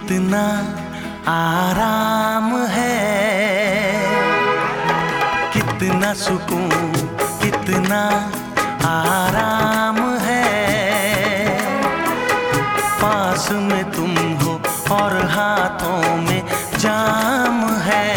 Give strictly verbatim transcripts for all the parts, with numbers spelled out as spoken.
कितना आराम है, कितना सुकून, कितना आराम है। पास में तुम हो और हाथों में जाम है।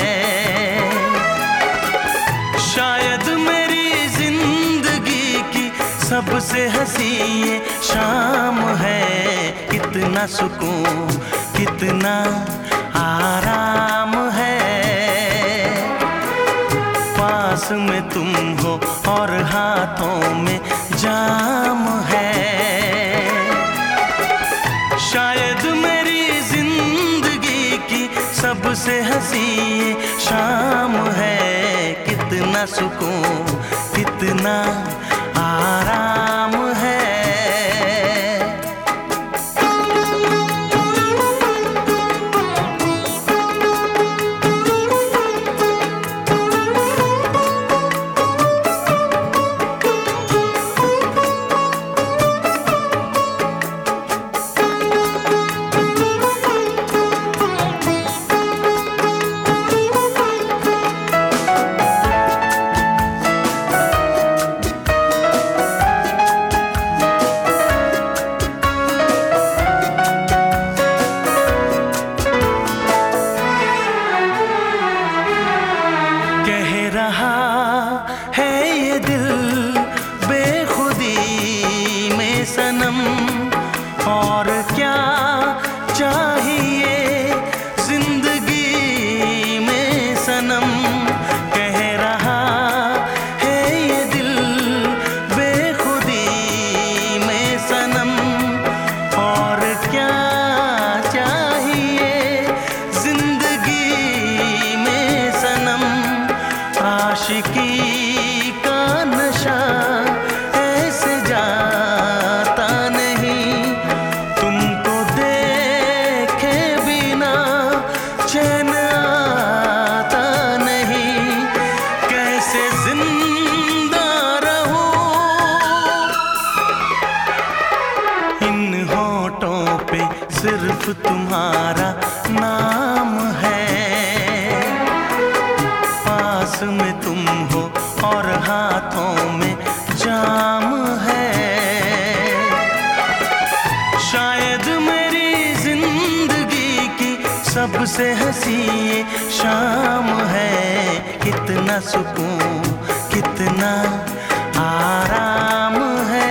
शायद मेरी जिंदगी की सबसे हंसी ये शाम है। कितना सुकून, कितना आराम है। पास में तुम हो और हाथों में जाम है। शायद मेरी जिंदगी की सबसे हंसी ये शाम है। कितना सुकून, कितना आराम है। है ये दिल बेखुदी में सनम, और क्या चाहिए जिंदगी में सनम। कह रहा है ये दिल बेखुदी में सनम, और क्या चाहिए जिंदगी में सनम। आशिकी का नशा ऐसे जाता नहीं, तुमको देखे बिना चैन आता नहीं। कैसे जिंदा रहूं इन होठों पे सिर्फ तुम्हारा नाम है। पास में तुम हो और हाथों में जाम है। शायद मेरी जिंदगी की सबसे हंसी ये शाम है। कितना सुकून, कितना आराम है।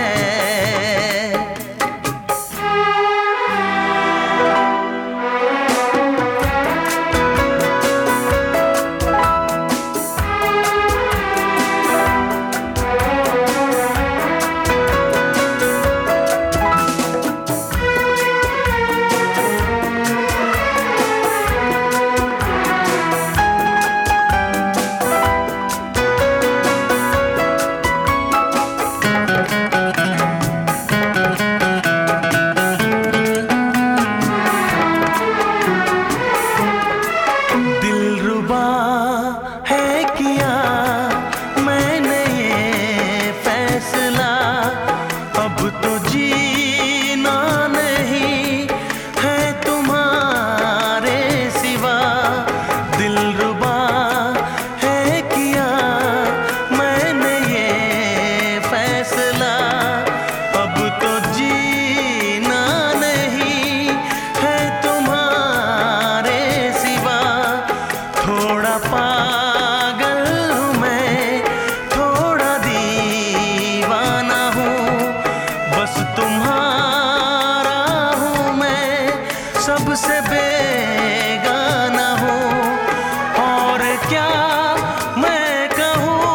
सबसे बेगाना हूँ, और क्या मैं कहूँ।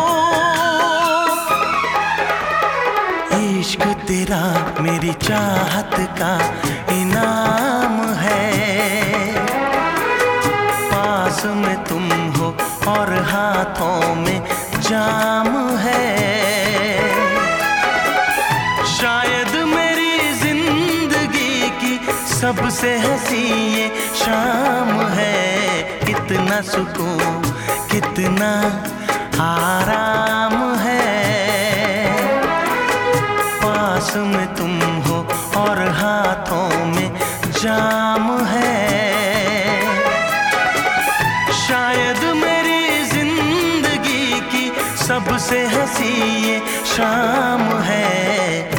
इश्क तेरा मेरी चाहत का इनाम है। पास में तुम हो और हाथों में जाम है। शायद मेरी जिंदगी की सबसे हंसी ये शाम है। कितना सुकून, कितना आराम है। पास में तुम हो और हाथों में जाम है। शायद मेरी जिंदगी की सबसे हंसी ये शाम है।